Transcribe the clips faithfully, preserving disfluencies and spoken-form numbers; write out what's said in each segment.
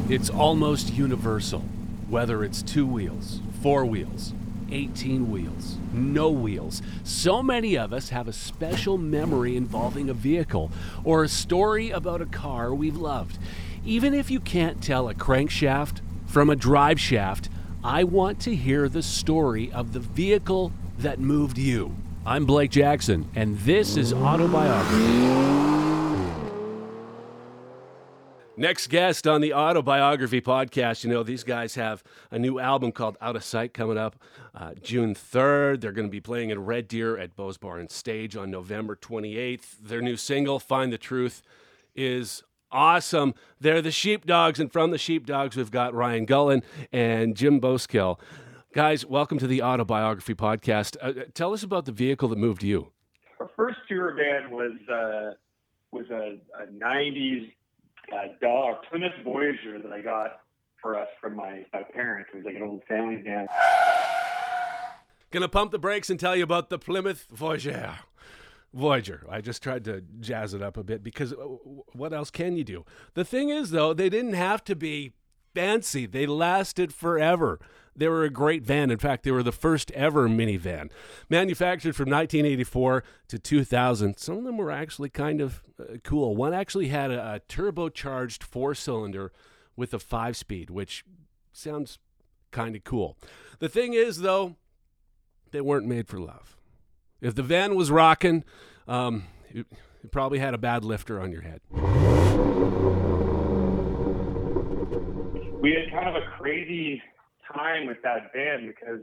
It's almost universal, whether it's two wheels, four wheels, eighteen wheels, no wheels. So many of us have a special memory involving a vehicle or a story about a car we've loved. Even if you can't tell a crankshaft from a drive shaft, I want to hear the story of the vehicle that moved you. I'm Blake Jackson, and this is Autobiography. Next guest on the Autobiography podcast. You know, these guys have a new album called Out of Sight coming up uh, June third. They're going to be playing in Red Deer at Bose Bar and Stage on November twenty-eighth. Their new single, Find the Truth, is awesome. They're the Sheepdogs, and from the Sheepdogs, we've got Ryan Gullen and Jim Boskill. Guys, welcome to the Autobiography podcast. Uh, tell us about the vehicle that moved you. Our first tour van was uh, was a, a nineties uh, Dodge Plymouth Voyager that I got for us from my, my parents. It was like an old family van. Gonna pump the brakes and tell you about the Plymouth Voyager. Voyager. I just tried to jazz it up a bit because what else can you do? The thing is, though, they didn't have to be fancy. They lasted forever. They were a great van. In fact, they were the first ever minivan. Manufactured from nineteen eighty-four to two thousand. Some of them were actually kind of uh, cool. One actually had a, a turbocharged four-cylinder with a five-speed, which sounds kind of cool. The thing is, though, they weren't made for love. If the van was rocking, um, you, you probably had a bad lifter on your head. We had kind of a crazy time with that van because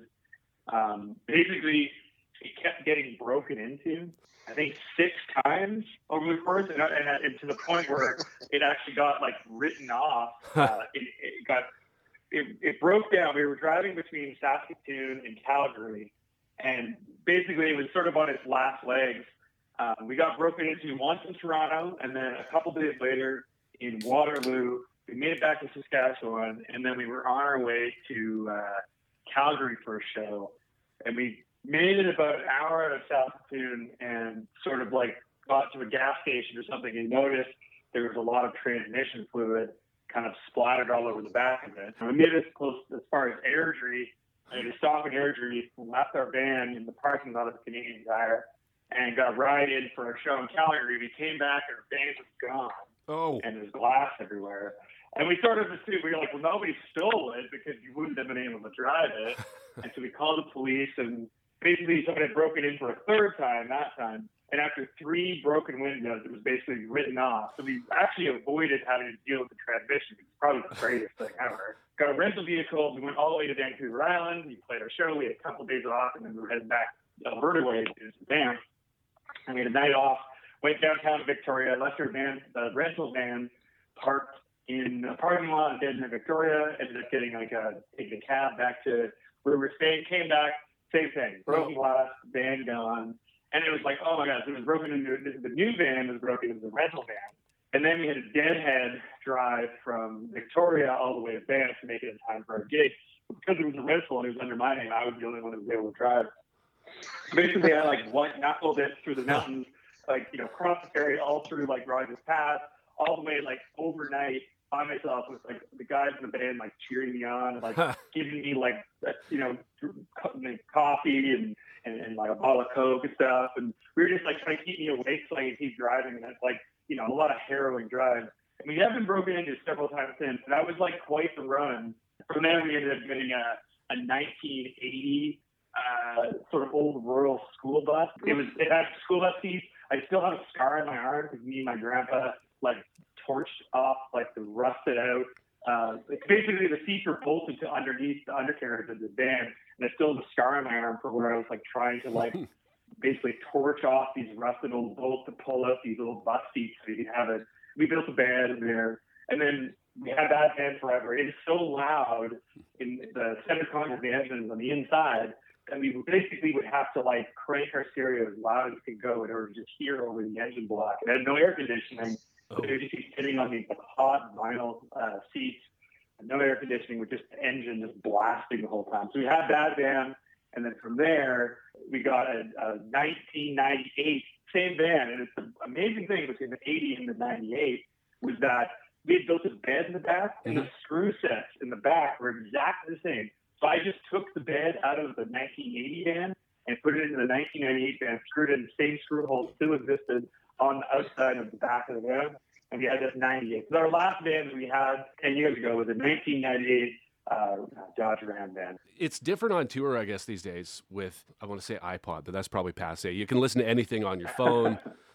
um, basically it kept getting broken into, I think six times over the course, and, and, and to the point where it actually got like written off. Uh, it, it got it, it broke down. We were driving between Saskatoon and Calgary, and basically it was sort of on its last legs. Um, we got broken into once in Toronto, and then a couple days later in Waterloo. We made it back to Saskatchewan, and then we were on our way to uh, Calgary for a show. And we made it about an hour out of Saskatoon and sort of like got to a gas station or something and noticed there was a lot of transmission fluid kind of splattered all over the back of it. And we made it close as far as Airdrie, and we stopped in Airdrie, left our van in the parking lot of the Canadian Tire, and got a ride in for our show in Calgary. We came back, and our van was gone. Oh. And there's glass everywhere. And we sort of assumed, we were like, well, nobody stole it because you wouldn't have been able to drive it. And so we called the police, and basically somebody had broken in for a third time that time. And after three broken windows, it was basically written off. So we actually avoided having to deal with the transmission. It's probably the greatest thing ever. Got a rental vehicle. We went all the way to Vancouver Island. We played our show. We had a couple of days off, and then we were heading back Alberta way to Banff. And we had a night off. Went downtown to Victoria, left our van, the rental van, parked in a parking lot in Victoria, ended up getting like a, taking a cab back to where we were staying, came back, same thing, broken glass, van gone. And it was like, oh my gosh, it was broken into, the new van was broken into the rental van. And then we had a deadhead drive from Victoria all the way to Banff to make it in time for our gig. Because it was a rental and it was under my name, I was the only one who was able to drive. Basically, I like one knuckled it through the mountains, like, you know, cross the ferry all through like Rogers Pass, all the way like overnight by myself with like the guys in the band like cheering me on and like giving me like, you know, coffee and, and, and like a bottle of Coke and stuff. And we were just like trying to keep me awake so I could keep driving. And it's like, you know, a lot of harrowing drives. And we have been broken into several times since. And that was like quite the run. From there, we ended up getting a, a nineteen eighty uh, sort of old rural school bus. It was, it had school bus seats. I still have a scar on my arm because me and my grandpa like torched off like the rusted out. Uh, like basically, the seats were bolted to underneath the undercarriage of the van, and I still have a scar on my arm for where I was like trying to like basically torch off these rusted old bolts to pull out these old bus seats so you can have it. We built a band in there, and then we had that band forever. It is so loud in the center console of the engines on the inside. And we basically would have to like crank our stereo as loud as it could go in order to just hear over the engine block. It had no air conditioning. Oh. So it would just be sitting on these like, hot vinyl uh, seats, and no air conditioning with just the engine just blasting the whole time. So we had that van, and then from there we got a, a nineteen ninety-eight same van. And it's the amazing thing between the eighty and the ninety-eight was that we had built a bed in the back, and Mhm. the screw sets in the back were exactly the same. So I just took the bed out of the nineteen eighty van and put it into the nineteen ninety-eight van, screwed in the same screw hole still existed on the outside of the back of the van, and we had this ninety-eight. So our last van that we had ten years ago was a nineteen ninety-eight uh, Dodge Ram van. It's different on tour, I guess, these days with, I want to say iPod, but that's probably passe. You can listen to anything on your phone,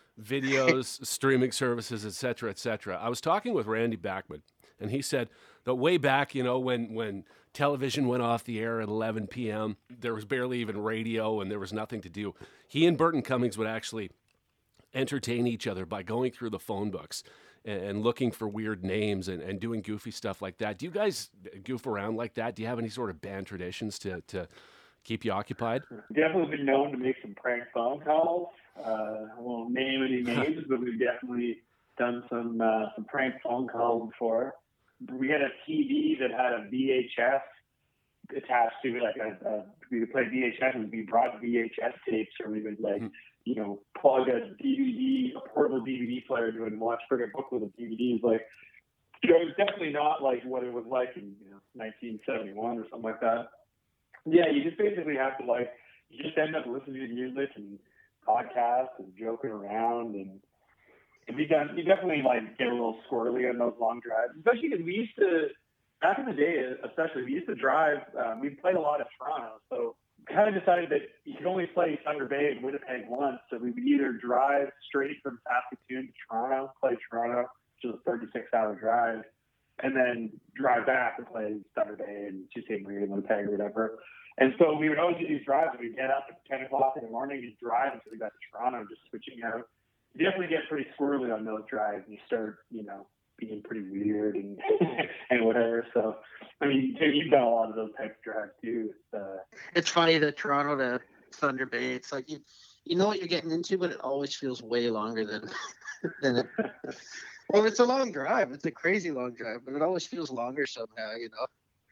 videos, streaming services, et cetera, et cetera. I was talking with Randy Bachman, and he said that way back, you know, when, when television went off the air at eleven p.m., there was barely even radio and there was nothing to do. He and Burton Cummings would actually entertain each other by going through the phone books and, and looking for weird names and, and doing goofy stuff like that. Do you guys goof around like that? Do you have any sort of band traditions to, to keep you occupied? Definitely been known to make some prank phone calls. Uh, I won't name any names, but we've definitely done some uh, some prank phone calls before. We had a T V that had a V H S attached to it, like a, a we would play V H S and we brought V H S tapes, or we would like, you know, plug a D V D, a portable D V D player to it and watch friggin' book with a D V Ds. Like, you know, it was definitely not like what it was like in, you know, nineteen seventy-one or something like that. Yeah, you just basically have to like, you just end up listening to music and podcasts and joking around, and and we done, you definitely like get a little squirrely on those long drives, especially because we used to, back in the day, especially, we used to drive, um, we played a lot of Toronto, so we kind of decided that you could only play Thunder Bay and Winnipeg once, so we would either drive straight from Saskatoon to Toronto, play Toronto, which is a thirty-six hour drive, and then drive back and play Thunder Bay and Sault Ste. Marie and Winnipeg or whatever. And so we would always do these drives, and we'd get up at ten o'clock in the morning and drive until we got to Toronto, just switching out. You definitely get pretty squirrely on those drives, and you start, you know, being pretty weird and and whatever. So, I mean, you've done a lot of those types of drives too. It's, uh, it's funny, the Toronto to Thunder Bay. It's like you, you know what you're getting into, but it always feels way longer than than it. Well, it's a long drive. It's a crazy long drive, but it always feels longer somehow. You know.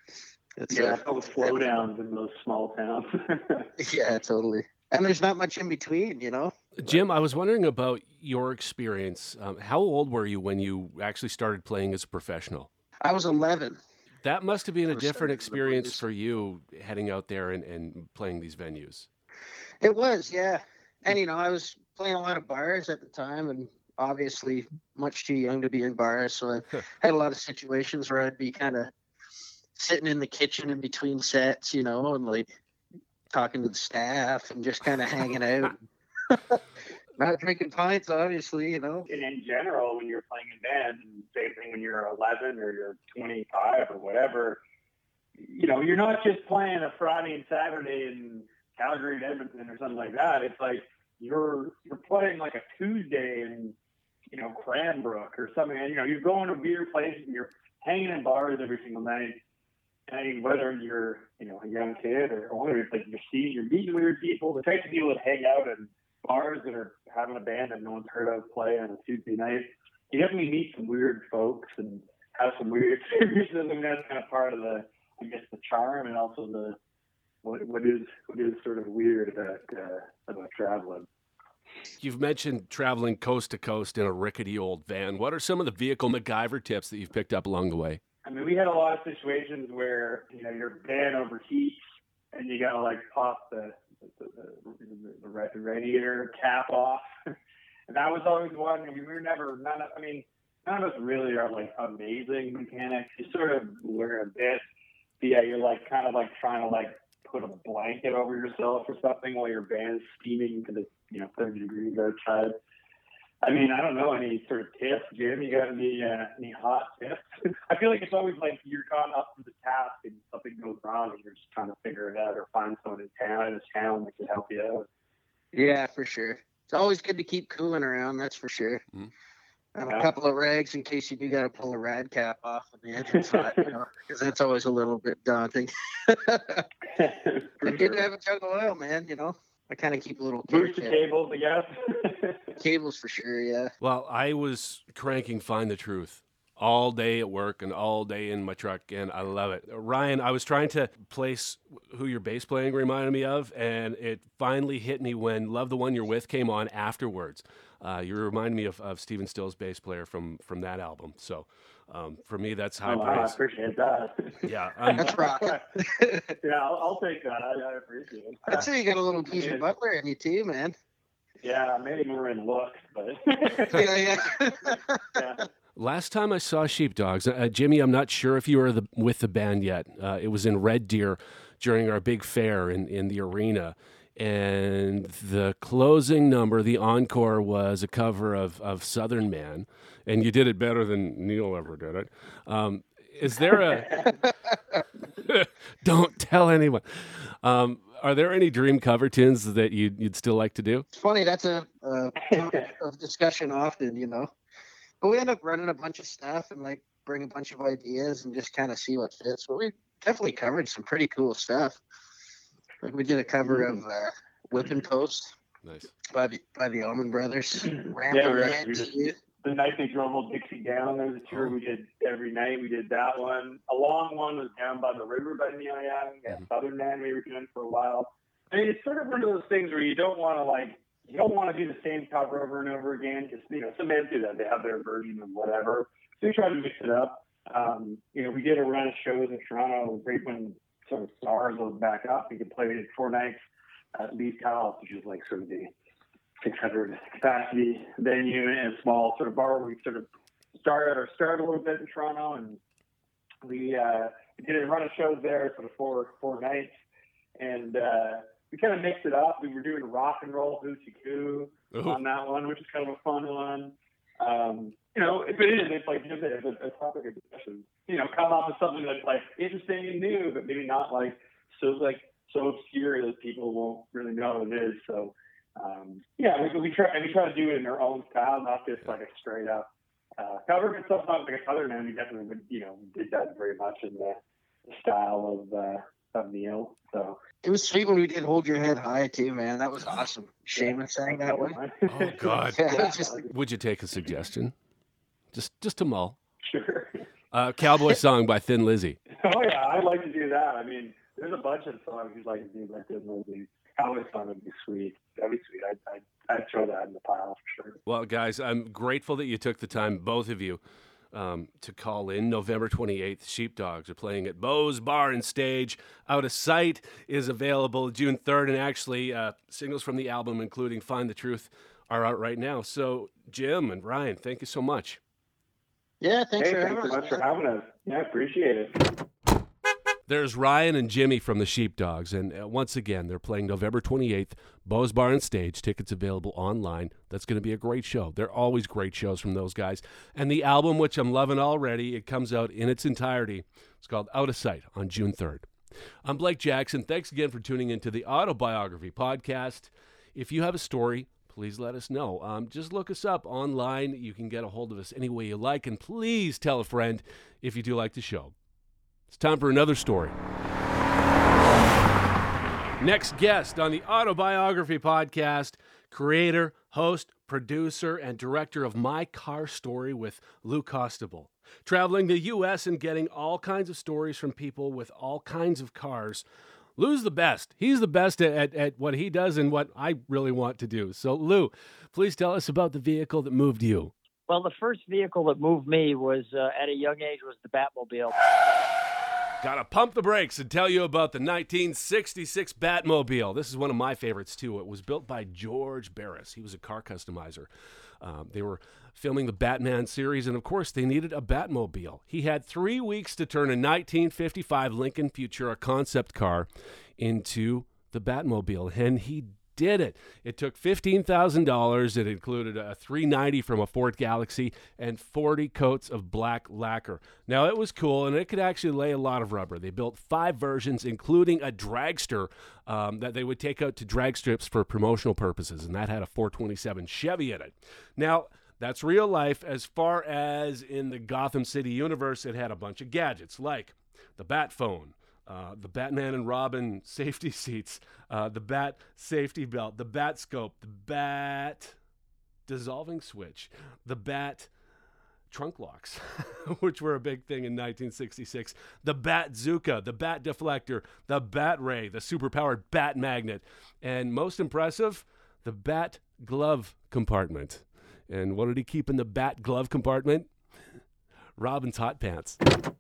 It's, yeah, uh, all the slowdowns in those small towns. Yeah, totally. And there's not much in between, you know. Jim, I was wondering about your experience. Um, how old were you when you actually started playing as a professional? I was eleven. That must have been a First different started the experience blues. for you heading out there and, and playing these venues. It was, yeah. And, you know, I was playing a lot of bars at the time and obviously much too young to be in bars. So I had a lot of situations where I'd be kind of sitting in the kitchen in between sets, you know, and like talking to the staff and just kind of hanging out. Not drinking pints, obviously, you know. And in general, when you're playing in band, and same thing when you're eleven or you're twenty-five or whatever, you know, you're not just playing a Friday and Saturday in Calgary and Edmonton or something like that. It's like you're you're playing like a Tuesday in, you know, Cranbrook or something. And, you know, you're going to weird places and you're hanging in bars every single night. And whether you're, you know, a young kid or older, it's like you're seeing, you're meeting weird people, the types of people that hang out in bars that are having a band that no one's heard of play on a Tuesday night. You definitely meet some weird folks and have some weird experiences, and that's kind of part of the, I guess, the charm and also the what, what is what is sort of weird about uh, about traveling. You've mentioned traveling coast to coast in a rickety old van. What are some of the vehicle MacGyver tips that you've picked up along the way? I mean, we had a lot of situations where, you know, your van overheats and you gotta like pop the the, the, the, the radiator cap off, and that was always one. I mean, we were never none of. I mean, none of us really are like amazing mechanics. You sort of learn a bit. But yeah, you're like kind of like trying to like put a blanket over yourself or something while your van's steaming to the, you know, thirty degrees outside. I mean, I don't know any sort of tips, Jim. You got any uh, any hot tips? I feel like it's always like you're gone up to the task and something goes wrong and you're just trying to figure it out or find someone in town in a town that can help you out. Yeah, for sure. It's always good to keep cooling around, that's for sure. Mm-hmm. And yeah. a couple of rags in case you do got to pull a rad cap off of the engine's hot, you know, because that's always a little bit daunting. It's good to have a jug of oil, man, you know. I kind of keep a little booster cables, I guess. Cables for sure, yeah. Well, I was cranking Find the Truth all day at work and all day in my truck, and I love it. Ryan, I was trying to place who your bass playing reminded me of, and it finally hit me when Love the One You're With came on afterwards. Uh, you remind me of, of Stephen Stills' bass player from, from that album. So um, for me, that's high oh, praise. I appreciate that. Yeah. Um, That's rocking. yeah, I'll, I'll take that. I, I appreciate it. I'd say you got a little Geezer Butler in you too, man. Yeah, maybe more in look, but Yeah, yeah. yeah. Last time I saw Sheepdogs, uh, Jimmy, I'm not sure if you were the, with the band yet. Uh, it was in Red Deer during our big fair in, in the arena. And the closing number, the encore, was a cover of, of Southern Man. And you did it better than Neil ever did it. Um, is there a... Don't tell anyone. Um, are there any dream cover tunes that you'd, you'd still like to do? It's funny. That's a, a, a discussion often, you know. But we end up running a bunch of stuff and like bring a bunch of ideas and just kind of see what fits. But we definitely covered some pretty cool stuff. Like we did a cover of uh, Whipping Post Nice. by the by the Allman Brothers. Ramp Yeah, Up we were- Man we to just- You. The night they drove Old Dixie down, there was a tour we did every night. We did that one. A long one was Down by the River by Neil Young. And Southern Man we were doing for a while. I mean, it's sort of one of those things where you don't want to like, you don't want to do the same cover over and over again. Because, you know, some bands do that. They have their version of whatever. So we try to mix it up. Um, you know, we did a run of shows in Toronto right when sort of SARS was back up. We could play it four nights at Lee's House, which is like sort of the six hundred capacity venue and a small sort of bar. We sort of started or started a little bit in Toronto, and we uh, did a run of shows there for the four four nights, and uh, we kind of mixed it up. We were doing rock and roll hoochie coo on that one, which is kind of a fun one. Um, you know, if it is, it's like it's a, a topic of discussion. You know, come up with something that's like interesting and new, but maybe not like so like so obscure that people won't really know what it is. So. Um, yeah, we, we try we try to do it in our own style, not just like a straight up uh, cover. But sometimes like a Southern Man, we definitely would, you know, did that very much in the, the style of uh, of Neil. So It was sweet when we did Hold Your Head High too, man. That was awesome. Shaman sang that one. Oh, God. Yeah, it was just Would you take a suggestion? Just just to mull. Sure. Uh, Cowboy Song by Thin Lizzy. Oh yeah, I'd like to do that. I mean, there's a bunch of songs you'd like to do like this. Cowboy Song would be sweet. That'd be sweet. I'd, I'd, I'd throw that in the pile for sure. Well, guys, I'm grateful that you took the time, both of you, um, to call in. November twenty-eighth, Sheepdogs are playing at Bo's Bar and Stage. Out of Sight is available June third, and actually uh, singles from the album, including Find the Truth, are out right now. So, Jim and Ryan, thank you so much. yeah. Thanks Hey, for thanks having so us. much for man. having us. Yeah, I appreciate it. There's Ryan and Jimmy from the Sheepdogs, and uh, once again, they're playing November twenty-eighth, Bo's Bar and Stage. Tickets available online. That's going to be a great show. They're always great shows from those guys. And the album, which I'm loving already, it comes out in its entirety. It's called Out of Sight on June third. I'm Blake Jackson. Thanks again for tuning into the Autobiography Podcast. If you have a story, please let us know. Um, just look us up online. You can get a hold of us any way you like, and please tell a friend if you do like the show. It's time for another story. Next guest on the Autobiography Podcast, creator, host, producer, and director of My Car Story with Lou Costable. Traveling the U S and getting all kinds of stories from people with all kinds of cars. Lou's the best. He's the best at, at, at what he does and what I really want to do. So, Lou, please tell us about the vehicle that moved you. Well, the first vehicle that moved me was, uh, at a young age, was the Batmobile. Gotta pump the brakes and tell you about the nineteen sixty-six Batmobile. This is one of my favorites, too. It was built by George Barris. He was a car customizer. Um, they were filming the Batman series, and of course, they needed a Batmobile. He had three weeks to turn a nineteen fifty-five Lincoln Futura concept car into the Batmobile, and he did it. It took fifteen thousand dollars. It included a three ninety from a Ford Galaxy and forty coats of black lacquer. Now, it was cool, and it could actually lay a lot of rubber. They built five versions, including a dragster um, that they would take out to drag strips for promotional purposes, and that had a four twenty-seven Chevy in it. Now, that's real life. As far as in the Gotham City universe, it had a bunch of gadgets like the Bat Phone, Uh, the Batman and Robin safety seats, uh, the Bat safety belt, the Bat scope, the Bat dissolving switch, the Bat trunk locks, which were a big thing in nineteen sixty-six. The Bat-Zuka, the Bat Deflector, the Bat Ray, the super-powered Bat Magnet, and most impressive, the Bat Glove Compartment. And what did he keep in the Bat Glove Compartment? Robin's hot pants.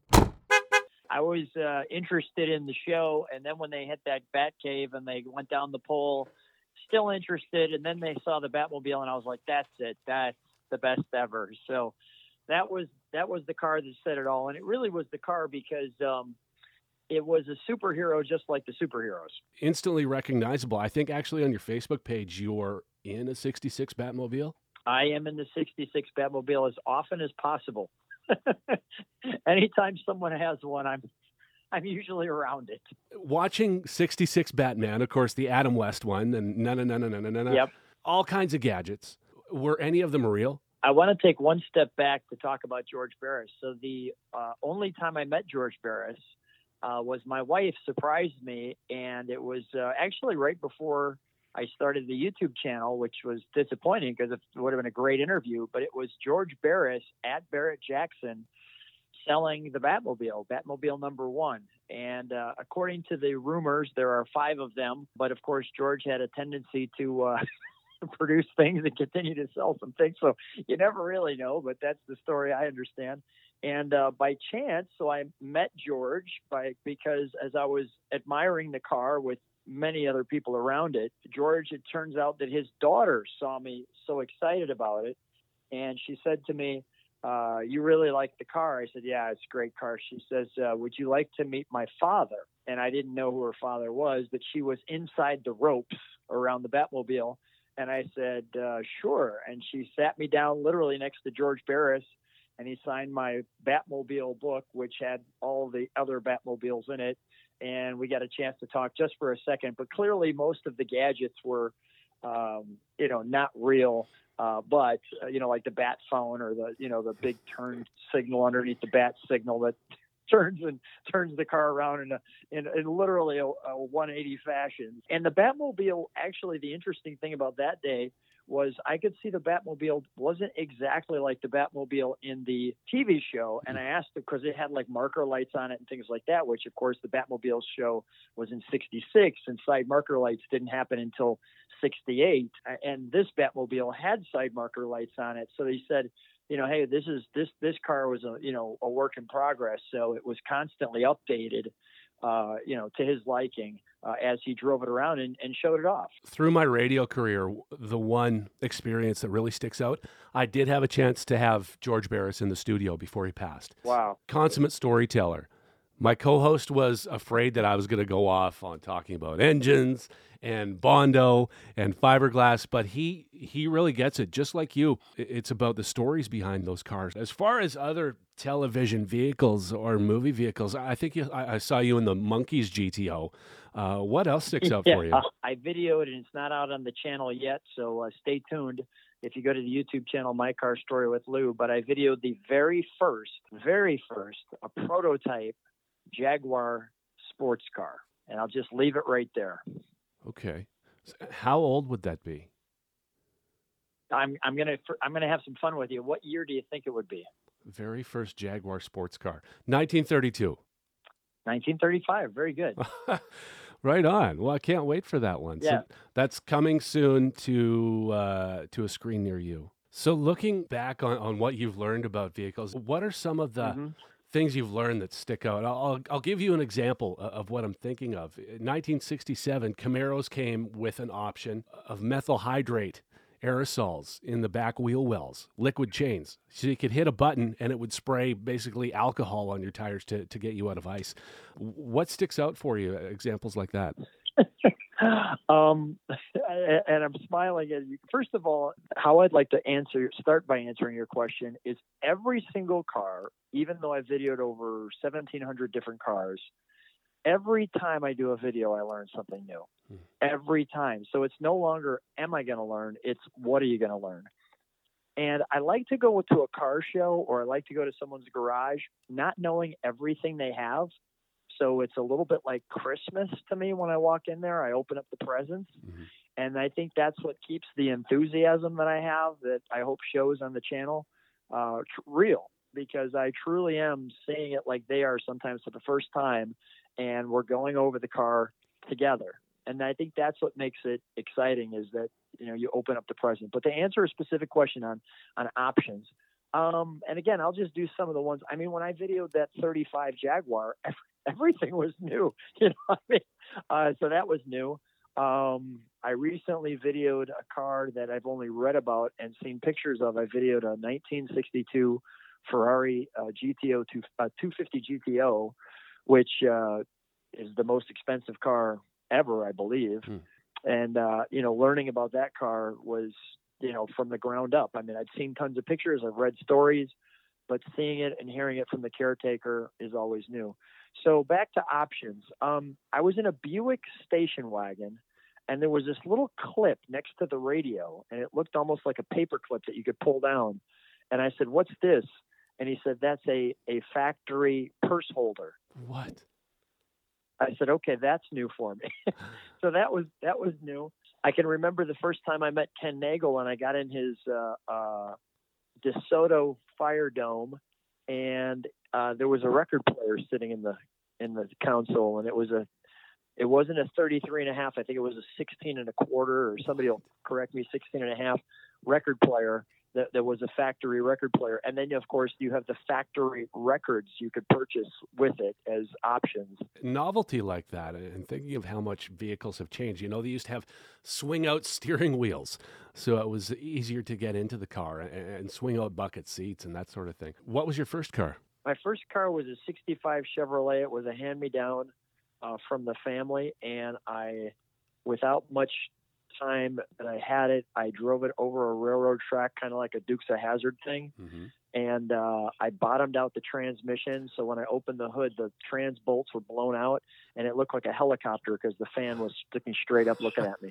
I was uh, interested in the show, and then when they hit that Bat Cave and they went down the pole, still interested, and then they saw the Batmobile, and I was like, that's it. That's the best ever. So that was that was the car that said it all, and it really was the car because um, it was a superhero just like the superheroes. Instantly recognizable. I think actually on your Facebook page, you're in a sixty-six Batmobile. I am in the sixty-six Batmobile as often as possible. Anytime someone has one, I'm I'm usually around it. Watching sixty-six Batman, of course, the Adam West one, and no, no, no, no, no, no, no, Yep. all kinds of gadgets. Were any of them real? I want to take one step back to talk about George Barris. So the uh, only time I met George Barris uh, was my wife surprised me, and it was uh, actually right before I started the YouTube channel, which was disappointing because it would have been a great interview, but it was George Barris at Barrett Jackson selling the Batmobile, Batmobile number one. And uh, according to the rumors, there are five of them. But of course, George had a tendency to uh, produce things and continue to sell some things. So you never really know, but that's the story I understand. And uh, by chance, so I met George by because as I was admiring the car with many other people around it, George, it turns out that his daughter saw me so excited about it. And she said to me, uh, you really like the car? I said, yeah, it's a great car. She says, uh, would you like to meet my father? And I didn't know who her father was, but she was inside the ropes around the Batmobile. And I said, uh, sure. And she sat me down literally next to George Barris, and he signed my Batmobile book, which had all the other Batmobiles in it. And we got a chance to talk just for a second. But clearly most of the gadgets were, um, you know, not real. Uh, but, uh, you know, like the bat phone or the, you know, the big turn signal underneath the bat signal that turns and turns the car around in a, in, in literally a, a one eighty fashion. And the Batmobile, actually, the interesting thing about that day was I could see the Batmobile wasn't exactly like the Batmobile in the T V show. And I asked it because it had like marker lights on it and things like that, which of course the Batmobile show was in sixty-six and side marker lights didn't happen until sixty-eight. And this Batmobile had side marker lights on it. So they said, you know, hey, this is this this car was a, you know, a work in progress. So it was constantly updated, uh, you know, to his liking uh, as he drove it around and, and showed it off. Through my radio career, the one experience that really sticks out, I did have a chance to have George Barris in the studio before he passed. Wow. Consummate storyteller. My co-host was afraid that I was going to go off on talking about engines and Bondo and fiberglass, but he he really gets it. Just like you, it's about the stories behind those cars. As far as other television vehicles or movie vehicles, I think you, I, I saw you in the Monkeys G T O. Uh, what else sticks out yeah, for you? I videoed and it's not out on the channel yet, so uh, stay tuned if you go to the YouTube channel, My Car Story with Lou. But I videoed the very first, very first, a prototype Jaguar sports car, and I'll just leave it right there. Okay, how old would that be? I'm I'm gonna I'm gonna have some fun with you. What year do you think it would be? Very first Jaguar sports car, nineteen thirty-two. nineteen thirty-five. Very good. Right on. Well, I can't wait for that one. Yeah. So that's coming soon to uh, to a screen near you. So looking back on, on what you've learned about vehicles, what are some of the mm-hmm. things you've learned that stick out? I'll, I'll give you an example of what I'm thinking of. In nineteen sixty-seven, Camaros came with an option of methyl hydrate aerosols in the back wheel wells, liquid chains. So you could hit a button and it would spray basically alcohol on your tires to, to get you out of ice. What sticks out for you, examples like that? um, and I'm smiling at you. First of all, how I'd like to answer, start by answering your question is every single car, even though I videoed over seventeen hundred different cars, every time I do a video, I learn something new. Hmm. Every time. So it's no longer, am I going to learn? It's, what are you going to learn? And I like to go to a car show or I like to go to someone's garage, not knowing everything they have. So it's a little bit like Christmas to me when I walk in there. I open up the presents. Mm-hmm. And I think that's what keeps the enthusiasm that I have that I hope shows on the channel. uh, tr- real, because I truly am seeing it like they are sometimes for the first time, and we're going over the car together. And I think that's what makes it exciting, is that, you know, you open up the present. But to answer a specific question on, on options, um, and again, I'll just do some of the ones. I mean, when I videoed that thirty-five Jaguar, everything was new, you know what I mean? Uh, so that was new. Um, I recently videoed a car that I've only read about and seen pictures of. I videoed a nineteen sixty-two Ferrari uh, G T O, two, uh, two fifty G T O, which uh, is the most expensive car ever, I believe. Hmm. And, uh, you know, learning about that car was, you know, from the ground up. I mean, I'd seen tons of pictures, I've read stories, but seeing it and hearing it from the caretaker is always new. So back to options. Um, I was in a Buick station wagon, and there was this little clip next to the radio, and it looked almost like a paper clip that you could pull down. And I said, "What's this?" And he said, "That's a, a factory purse holder." What? I said, "Okay, that's new for me." So that was that was new. I can remember the first time I met Ken Nagel, and I got in his uh, uh, DeSoto Fire Dome, and uh, there was a record player sitting in the in the console, and it was a it wasn't a thirty-three and a half. I think it was a sixteen and a quarter, or somebody will correct me, sixteen and a half record player. That there was a factory record player. And then, of course, you have the factory records you could purchase with it as options. Novelty like that, and thinking of how much vehicles have changed. You know, they used to have swing-out steering wheels, so it was easier to get into the car, and, and swing-out bucket seats and that sort of thing. What was your first car? My first car was a sixty-five Chevrolet. It was a hand-me-down uh, from the family, and I, without much time that I had it, I drove it over a railroad track, kind of like a Dukes of Hazzard thing. Mm-hmm. And uh, I bottomed out the transmission. So when I opened the hood, the trans bolts were blown out, and it looked like a helicopter because the fan was sticking straight up looking at me.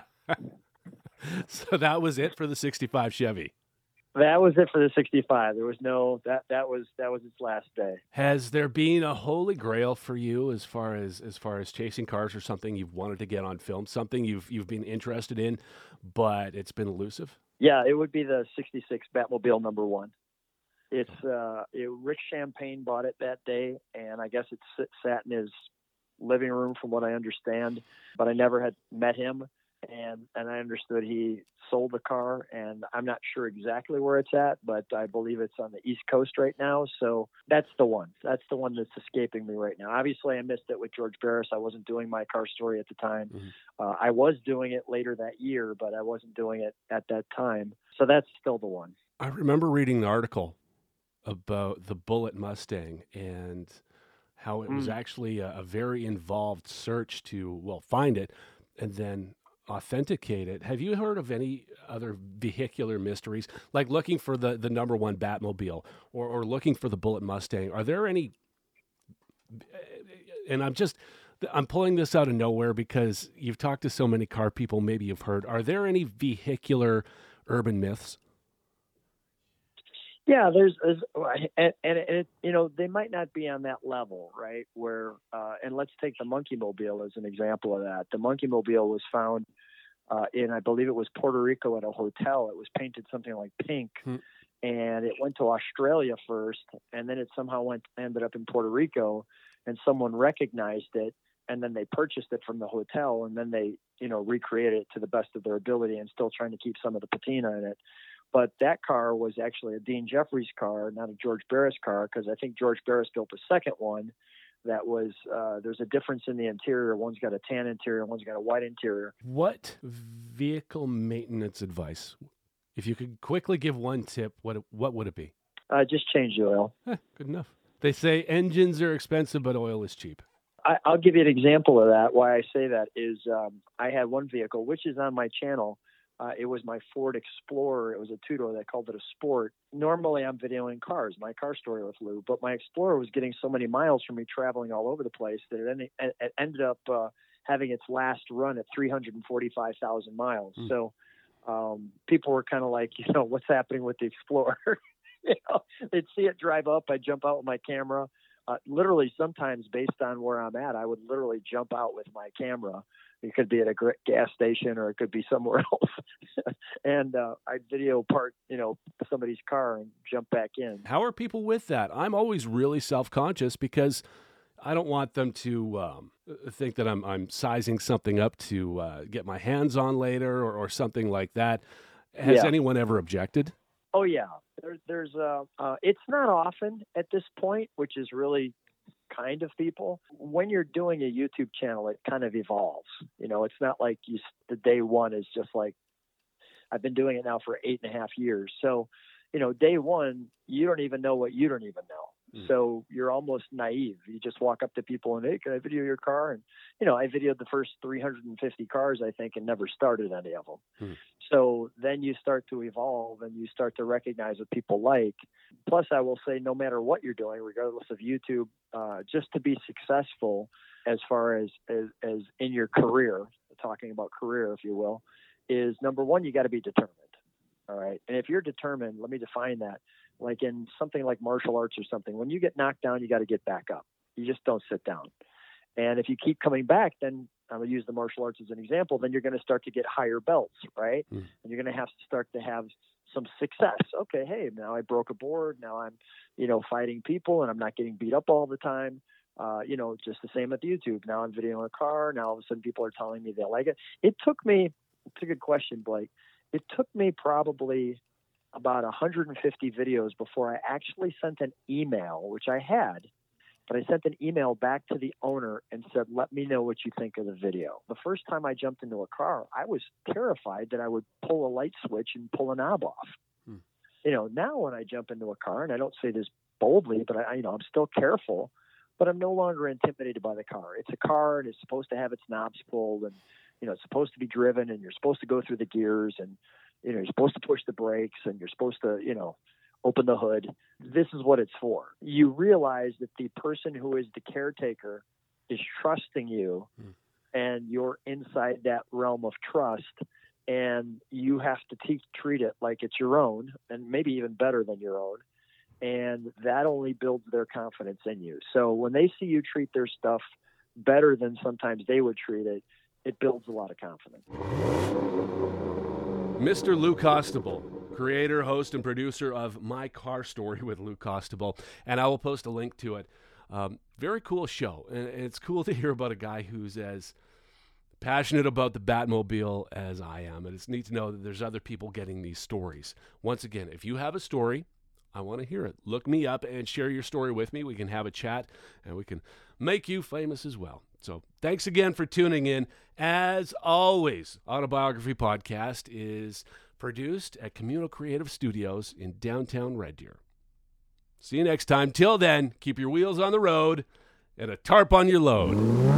So that was it for the sixty-five Chevy. That was it for the sixty-five. There was no that that was that was its last day. Has there been a holy grail for you as far as as far as chasing cars, or something you've wanted to get on film, something you've you've been interested in, but it's been elusive? Yeah, it would be the sixty-six Batmobile number one. It's uh, it, Rick Champagne bought it that day, and I guess it sat in his living room, from what I understand. But I never had met him. And and I understood he sold the car, and I'm not sure exactly where it's at, but I believe it's on the East Coast right now. So that's the one. That's the one that's escaping me right now. Obviously, I missed it with George Barris. I wasn't doing my car story at the time. Mm-hmm. Uh, I was doing it later that year, but I wasn't doing it at that time. So that's still the one. I remember reading an article about the Bullitt Mustang and how it mm. was actually a, a very involved search to, well, find it and then authenticate it. Have you heard of any other vehicular mysteries, like looking for the, the number one Batmobile or, or looking for the Bullitt Mustang? Are there any, and I'm just, I'm pulling this out of nowhere because you've talked to so many car people, maybe you've heard, are there any vehicular urban myths? Yeah, there's, there's and, and it, you know, they might not be on that level, right? Where, uh, and let's take the Monkey Mobile as an example of that. The Monkey Mobile was found uh, in, I believe it was Puerto Rico at a hotel. It was painted something like pink, hmm. and it went to Australia first, and then it somehow went ended up in Puerto Rico, and someone recognized it, and then they purchased it from the hotel, and then they, you know, recreated it to the best of their ability, and still trying to keep some of the patina in it. But that car was actually a Dean Jeffries car, not a George Barris car, because I think George Barris built a second one that was, uh, there's a difference in the interior. One's got a tan interior, one's got a white interior. What vehicle maintenance advice, if you could quickly give one tip, what what would it be? Uh, just change the oil. Eh, good enough. They say engines are expensive, but oil is cheap. I, I'll give you an example of that. Why I say that is um, I had one vehicle, which is on my channel. Uh, it was my Ford Explorer. It was a two-door. They called it a Sport. Normally, I'm videoing cars, my car story with Lou, but my Explorer was getting so many miles from me traveling all over the place that it, ended, it ended up uh, having its last run at three hundred forty-five thousand miles. Mm. So um, people were kind of like, you know, what's happening with the Explorer? You know, they'd see it drive up. I'd jump out with my camera. uh, literally sometimes based on where I'm at, I would literally jump out with my camera. It could be at a gas station or it could be somewhere else. and uh, I'd video part, you know, somebody's car and jump back in. How are people with that? I'm always really self-conscious because I don't want them to um, think that I'm I'm sizing something up to uh, get my hands on later or, or something like that. Has Yeah. anyone ever objected? Oh yeah, there, there's uh, uh, it's not often at this point, which is really kind of people. When you're doing a YouTube channel, it kind of evolves. You know, it's not like you the day one is just like I've been doing it now for eight and a half years. So, you know, day one, you don't even know what you don't even know. So you're almost naive. You just walk up to people and, hey, can I video your car? And, you know, I videoed the first three hundred fifty cars, I think, and never started any of them. Hmm. So then you start to evolve and you start to recognize what people like. Plus, I will say, no matter what you're doing, regardless of YouTube, uh, just to be successful as far as, as, as in your career, talking about career, if you will, is number one, you got to be determined. All right. And if you're determined, let me define that. Like in something like martial arts or something, when you get knocked down, you got to get back up. You just don't sit down. And if you keep coming back, then I'm going to use the martial arts as an example, then you're going to start to get higher belts, right? Mm. And you're going to have to start to have some success. Okay, hey, now I broke a board. Now I'm, you know, fighting people and I'm not getting beat up all the time. Uh, you know, just the same with YouTube. Now I'm videoing a car. Now all of a sudden people are telling me they like it. It took me, it's a good question, Blake. It took me probably about one hundred fifty videos before I actually sent an email, which I had, but I sent an email back to the owner and said, let me know what you think of the video. The first time I jumped into a car, I was terrified that I would pull a light switch and pull a knob off. Hmm. You know, now when I jump into a car, and I don't say this boldly, but I, you know, I'm still careful, but I'm no longer intimidated by the car. It's a car and it's supposed to have its knobs pulled and, you know, it's supposed to be driven and you're supposed to go through the gears and, you know, you're supposed to push the brakes and you're supposed to, you know, open the hood. This is what it's for. You realize that the person who is the caretaker is trusting you hmm. and you're inside that realm of trust and you have to te- treat it like it's your own and maybe even better than your own. And that only builds their confidence in you. So when they see you treat their stuff better than sometimes they would treat it, it builds a lot of confidence. Mister Lou Costabile, creator, host, and producer of My Car Story with Lou Costabile, and I will post a link to it. Um, very cool show, and it's cool to hear about a guy who's as passionate about the Batmobile as I am, and it's neat to know that there's other people getting these stories. Once again, if you have a story, I want to hear it. Look me up and share your story with me. We can have a chat, and we can make you famous as well. So thanks again for tuning in. As always, Autobiography Podcast is produced at Communal Creative Studios in downtown Red Deer. See you next time. Till then, keep your wheels on the road and a tarp on your load.